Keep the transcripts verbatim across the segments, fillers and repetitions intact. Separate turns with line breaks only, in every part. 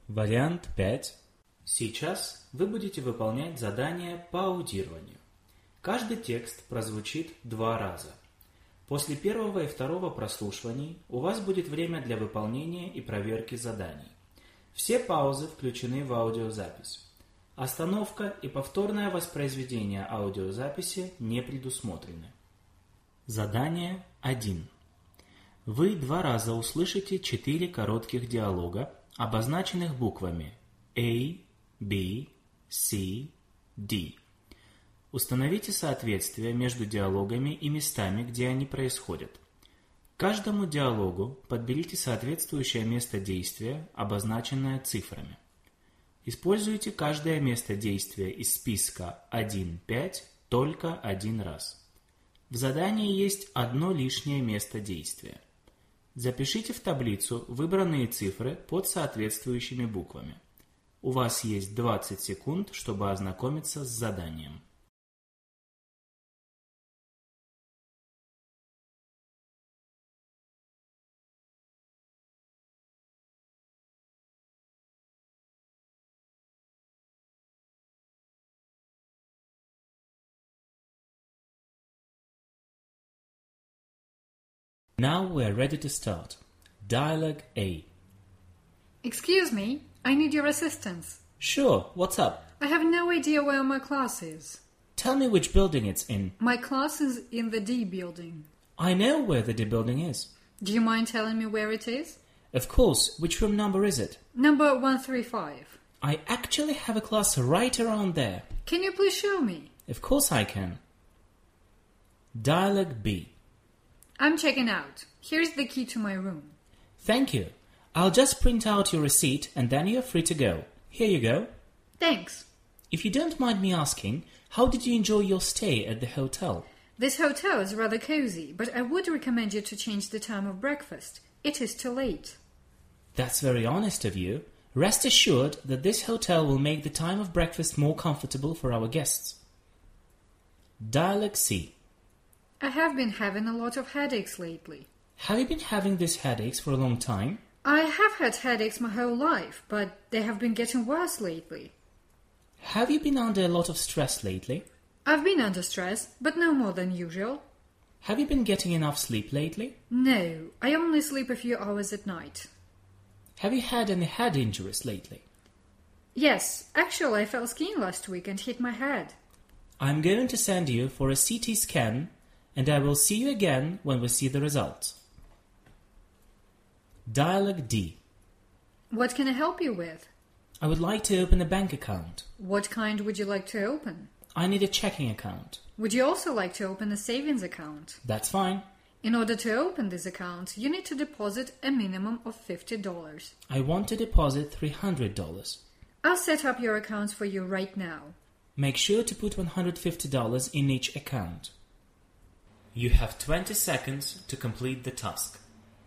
Вариант пять. Сейчас вы будете выполнять задание по аудированию. Каждый текст прозвучит два раза. После первого и второго прослушиваний у вас будет время для выполнения и проверки заданий. Все паузы включены в аудиозапись. Остановка и повторное воспроизведение аудиозаписи не предусмотрены. Задание один. Вы два раза услышите четыре коротких диалога, обозначенных буквами A, B, C, D. Установите соответствие между диалогами и местами, где они происходят. К каждому диалогу подберите соответствующее место действия, обозначенное цифрами. Используйте каждое место действия из списка один пять только один раз. В задании есть одно лишнее место действия. Запишите в таблицу выбранные цифры под соответствующими буквами. У вас есть двадцать секунд, чтобы ознакомиться с заданием. Now we are ready to start. Dialogue A.
Excuse me, I need your assistance.
Sure, what's up?
I have no idea where my class is.
Tell me which building it's in.
My class is in the D building.
I know where the D building is.
Do you mind telling me where it is?
Of course, which room number is it?
Number one three five.
I actually have a class right around there.
Can you please show me?
Of course I can. Dialogue B.
I'm checking out. Here's the key to my room.
Thank you. I'll just print out your receipt and then you're free to go. Here you go.
Thanks.
If you don't mind me asking, how did you enjoy your stay at the hotel?
This hotel is rather cozy, but I would recommend you to change the time of breakfast. It is too late.
That's very honest of you. Rest assured that this hotel will make the time of breakfast more comfortable for our guests. Dialogue C.
I have been having a lot of headaches lately.
Have you been having these headaches for a long time?
I have had headaches my whole life, but they have been getting worse lately.
Have you been under a lot of stress lately?
I've been under stress, but no more than usual.
Have you been getting enough sleep lately?
No, I only sleep a few hours at night.
Have you had any head injuries lately?
Yes, actually I fell skiing last week and hit my head.
I'm going to send you for a C T scan and I will see you again when we see the results. Dialogue D.
What can I help you with?
I would like to open a bank account.
What kind would you like to open?
I need a checking account.
Would you also like to open a savings account?
That's fine.
In order to open this account, you need to deposit a minimum of fifty dollars.
I want to deposit three hundred dollars.
I'll set up your accounts for you right now.
Make sure to put one hundred fifty dollars in each account. You have twenty seconds to complete the task.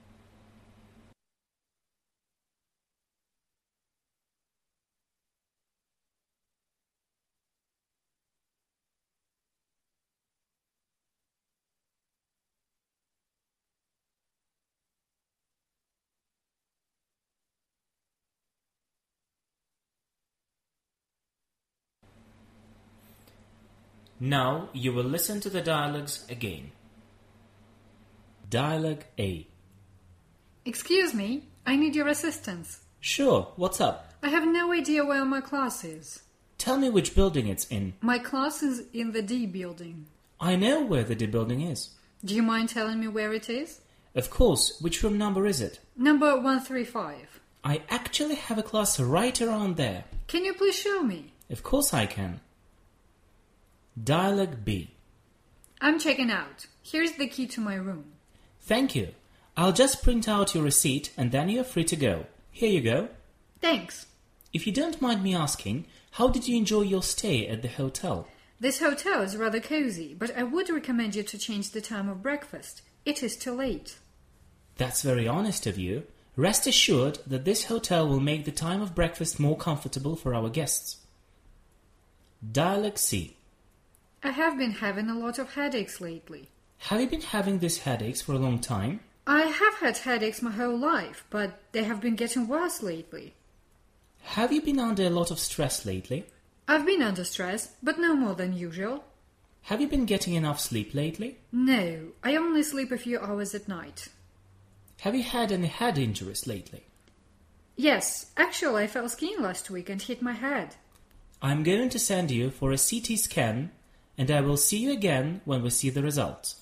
Now you will listen to the dialogues again. Dialogue A.
Excuse me, I need your assistance.
Sure, what's up?
I have no idea where my class is.
Tell me which building it's in.
My class is in the D building.
I know where the D building is.
Do you mind telling me where it is?
Of course, which room number is it?
Number one three five.
I actually have a class right around there.
Can you please show me?
Of course I can. Dialogue B.
I'm checking out. Here's the key to my room.
Thank you. I'll just print out your receipt and then you're free to go. Here you go.
Thanks.
If you don't mind me asking, how did you enjoy your stay at the hotel?
This hotel is rather cozy, but I would recommend you to change the time of breakfast. It is too late.
That's very honest of you. Rest assured that this hotel will make the time of breakfast more comfortable for our guests. Dialogue C.
I have been having a lot of headaches lately.
Have you been having these headaches for a long time?
I have had headaches my whole life, but they have been getting worse lately.
Have you been under a lot of stress lately?
I've been under stress, but no more than usual.
Have you been getting enough sleep lately?
No, I only sleep a few hours at night.
Have you had any head injuries lately?
Yes, actually I fell skiing last week and hit my head.
I'm going to send you for a C T scan, and I will see you again when we see the results.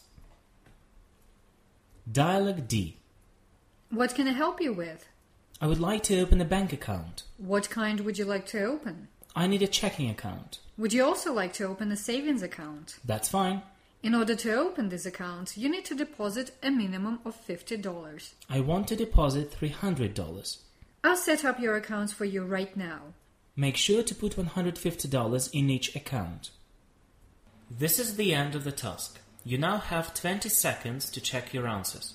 Dialogue D.
What can I help you with?
I would like to open a bank account.
What kind would you like to open?
I need a checking account.
Would you also like to open a savings account?
That's fine.
In order to open this account, you need to deposit a minimum of fifty dollars.
I want to deposit three hundred dollars.
I'll set up your accounts for you right now.
Make sure to put one hundred fifty dollars in each account. This is the end of the task. You now have twenty seconds to check your answers.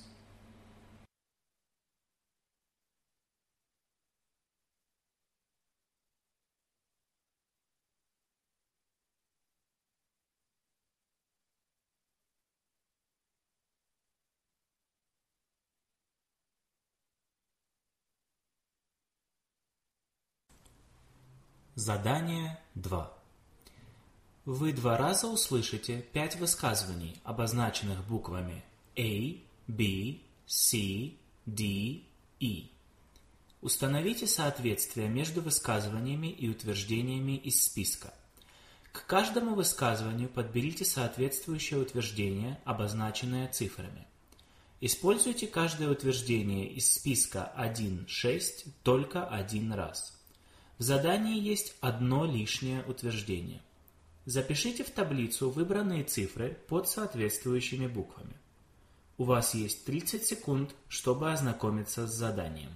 Задание два. Вы два раза услышите пять высказываний, обозначенных буквами A, B, C, D, E. Установите соответствие между высказываниями и утверждениями из списка. К каждому высказыванию подберите соответствующее утверждение, обозначенное цифрами. Используйте каждое утверждение из списка один шесть только один раз. В задании есть одно лишнее утверждение. Запишите в таблицу выбранные цифры под соответствующими буквами. У вас есть тридцать секунд, чтобы ознакомиться с заданием.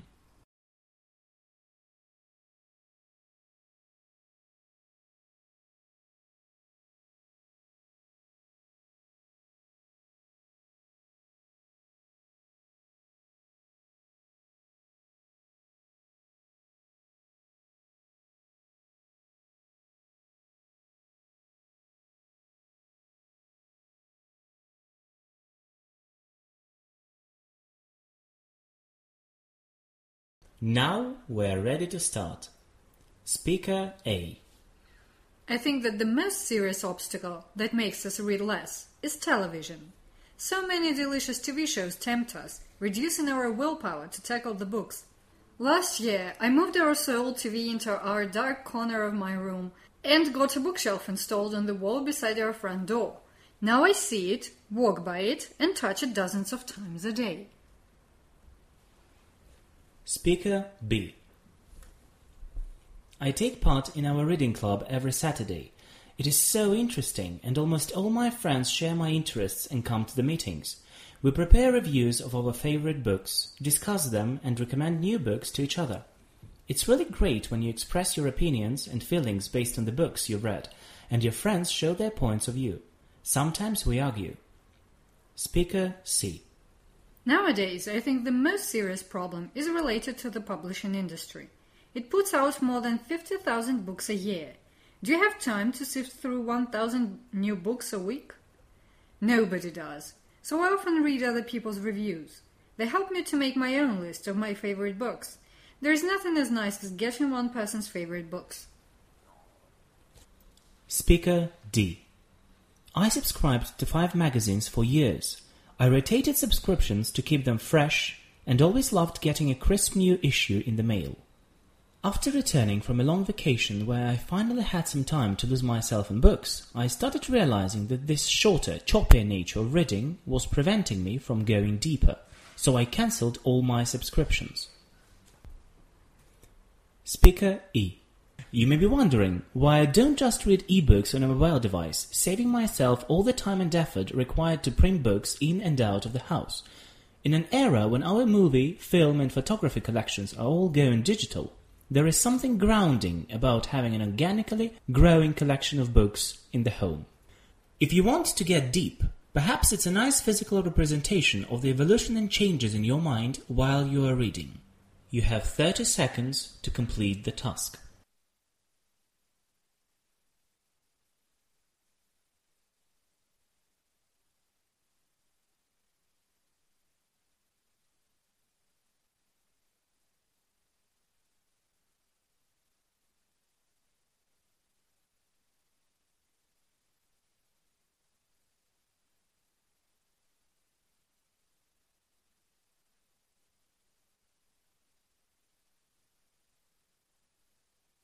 Now we're ready to start. Speaker A.
I think that the most serious obstacle that makes us read less is television. So many delicious T V shows tempt us, reducing our willpower to tackle the books. Last year, I moved our sole T V into our dark corner of my room and got a bookshelf installed on the wall beside our front door. Now I see it, walk by it, and touch it dozens of times a day.
Speaker B. I take part in our reading club every Saturday. It is so interesting, and almost all my friends share my interests and come to the meetings. We prepare reviews of our favorite books, discuss them, and recommend new books to each other. It's really great when you express your opinions and feelings based on the books you read, and your friends show their points of view. Sometimes we argue. Speaker C.
Nowadays, I think the most serious problem is related to the publishing industry. It puts out more than fifty thousand books a year. Do you have time to sift through one thousand new books a week? Nobody does. So I often read other people's reviews. They help me to make my own list of my favorite books. There is nothing as nice as getting one person's favorite books.
Speaker D. I subscribed to five magazines for years. I rotated subscriptions to keep them fresh and always loved getting a crisp new issue in the mail. After returning from a long vacation where I finally had some time to lose myself in books, I started realizing that this shorter, choppier nature of reading was preventing me from going deeper, so I cancelled all my subscriptions. Speaker E. You may be wondering why I don't just read ebooks on a mobile device, saving myself all the time and effort required to print books in and out of the house. In an era when our movie, film and photography collections are all going digital, there is something grounding about having an organically growing collection of books in the home. If you want to get deep, perhaps it's a nice physical representation of the evolution and changes in your mind while you are reading. You have thirty seconds to complete the task.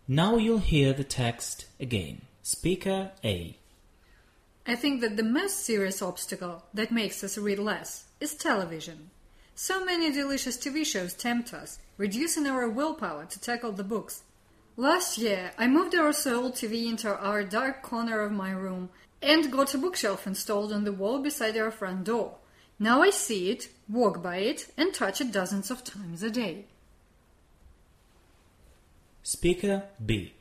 Now you'll hear the text again. Speaker A.
I think that the most serious obstacle that makes us read less is television. So many delicious T V shows tempt us, reducing our willpower to tackle the books. Last year, I moved our sole T V into our dark corner of my room and got a bookshelf installed on the wall beside our front door. Now I see it, walk by it, and touch it dozens of times a day.
Speaker B.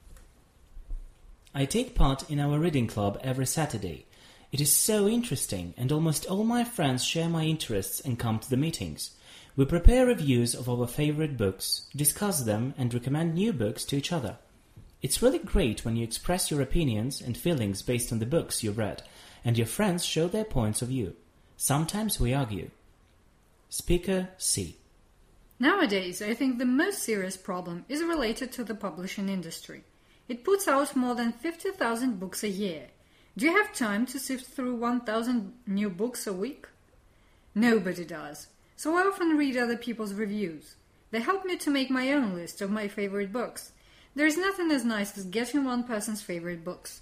I take part in our reading club every Saturday. It is so interesting, and almost all my friends share my interests and come to the meetings. We prepare reviews of our favorite books, discuss them, and recommend new books to each other. It's really great when you express your opinions and feelings based on the books you read, and your friends show their points of view. Sometimes we argue. Speaker C.
Nowadays, I think the most serious problem is related to the publishing industry. It puts out more than fifty thousand books a year. Do you have time to sift through one thousand new books a week? Nobody does. So I often read other people's reviews. They help me to make my own list of my favorite books. There is nothing as nice as getting one person's favorite books.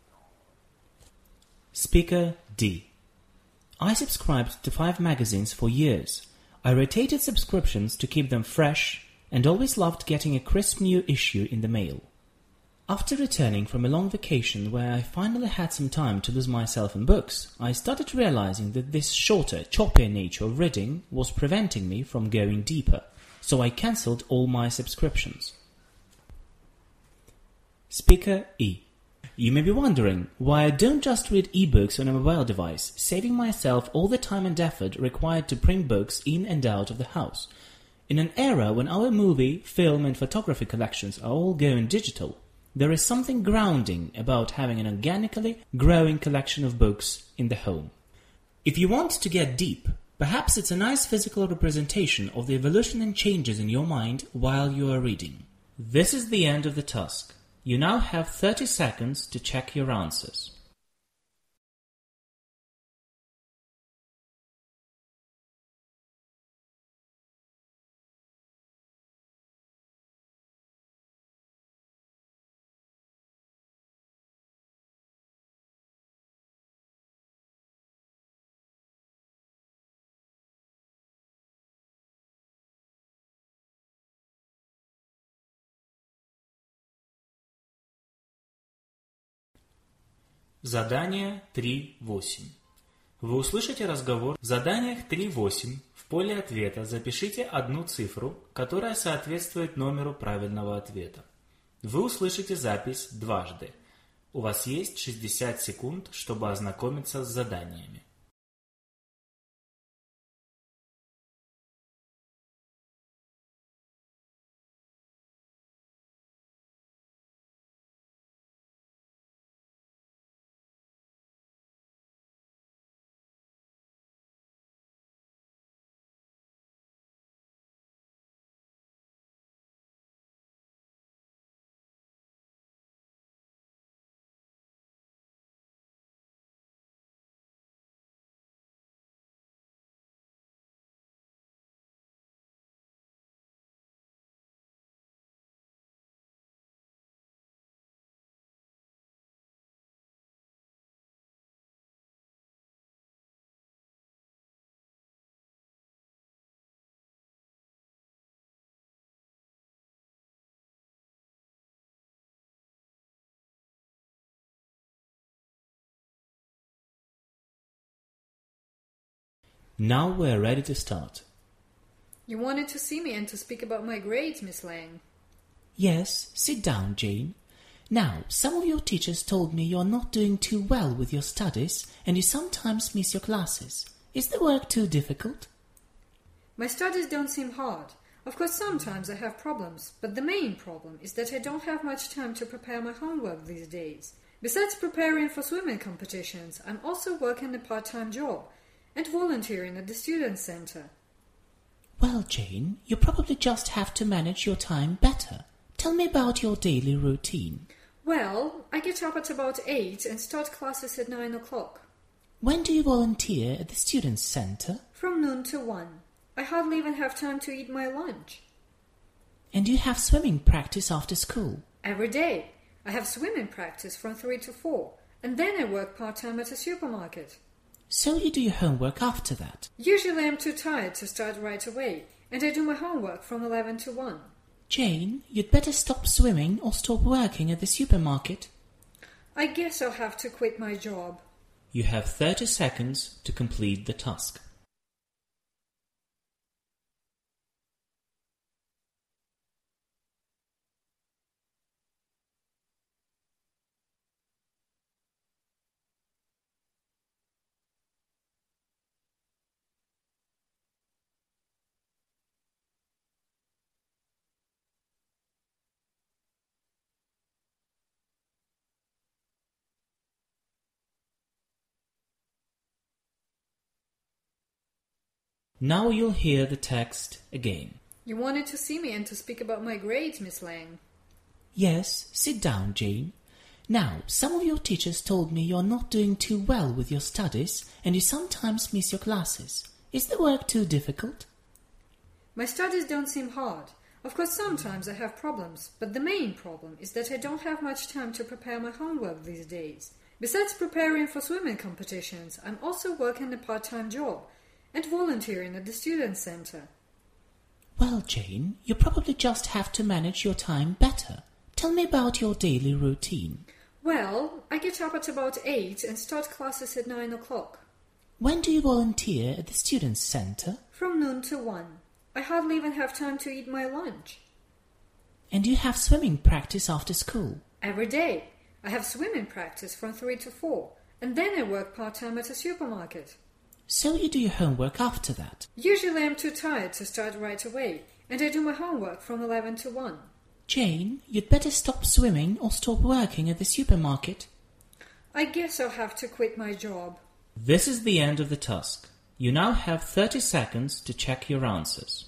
Speaker D. I subscribed to five magazines for years. I rotated subscriptions to keep them fresh and always loved getting a crisp new issue in the mail. After returning from a long vacation where I finally had some time to lose myself in books, I started realizing that this shorter, choppier nature of reading was preventing me from going deeper, so I cancelled all my subscriptions. Speaker E. You may be wondering why I don't just read ebooks on a mobile device, saving myself all the time and effort required to bring books in and out of the house. In an era when our movie, film and photography collections are all going digital, there is something grounding about having an organically growing collection of books in the home. If you want to get deep, perhaps it's a nice physical representation of the evolution and changes in your mind while you are reading. This is the end of the task. You now have thirty seconds to check your answers. Задание три восемь. Вы услышите разговор. В заданиях три восемь в поле ответа запишите одну цифру, которая соответствует номеру правильного ответа. Вы услышите запись дважды. У вас есть шестьдесят секунд, чтобы ознакомиться с заданиями. Now we're ready to start.
You wanted to see me and to speak about my grades, Miss Lang.
Yes, sit down, Jane. Now, some of your teachers told me you're not doing too well with your studies and you sometimes miss your classes. Is the work too difficult?
My studies don't seem hard. Of course, sometimes I have problems, but the main problem is that I don't have much time to prepare my homework these days. Besides preparing for swimming competitions, I'm also working a part-time job and volunteering at the student center.
Well, Jane, you probably just have to manage your time better. Tell me about your daily routine.
Well, I get up at about eight and start classes at nine o'clock.
When do you volunteer at the student center?
From noon to one. I hardly even have time to eat my lunch.
And you have swimming practice after school?
Every day. I have swimming practice from three to four, and then I work part-time at a supermarket.
So you do your homework after that?
Usually I'm too tired to start right away, and I do my homework from eleven to one.
Jane, you'd better stop swimming or stop working at the supermarket.
I guess I'll have to quit my job.
You have thirty seconds to complete the task. Now you'll hear the text again.
You wanted to see me and to speak about my grades, Miss Lang.
Yes, sit down, Jane. Now, some of your teachers told me you're not doing too well with your studies and you sometimes miss your classes. Is the work too difficult?
My studies don't seem hard. Of course, sometimes I have problems, but the main problem is that I don't have much time to prepare my homework these days. Besides preparing for swimming competitions, I'm also working a part-time job and volunteering at the student center.
Well, Jane, you probably just have to manage your time better. Tell me about your daily routine.
Well, I get up at about eight and start classes at nine o'clock.
When do you volunteer at the student center?
From noon to one. I hardly even have time to eat my lunch.
And you have swimming practice after school?
Every day. I have swimming practice from three to four, and then I work part-time at a supermarket.
So you do your homework after that?
Usually I'm too tired to start right away, and I do my homework from eleven to one.
Jane, you'd better stop swimming or stop working at the supermarket.
I guess I'll have to quit my job.
This is the end of the task. You now have thirty seconds to check your answers.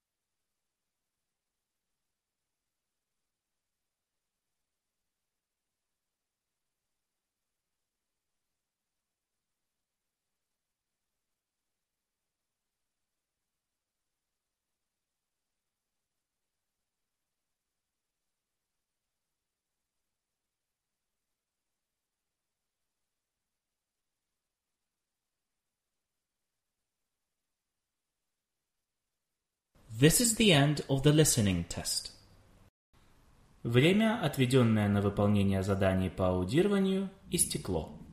This is the end of the listening test. Время, отведенное на выполнение заданий по аудированию, истекло.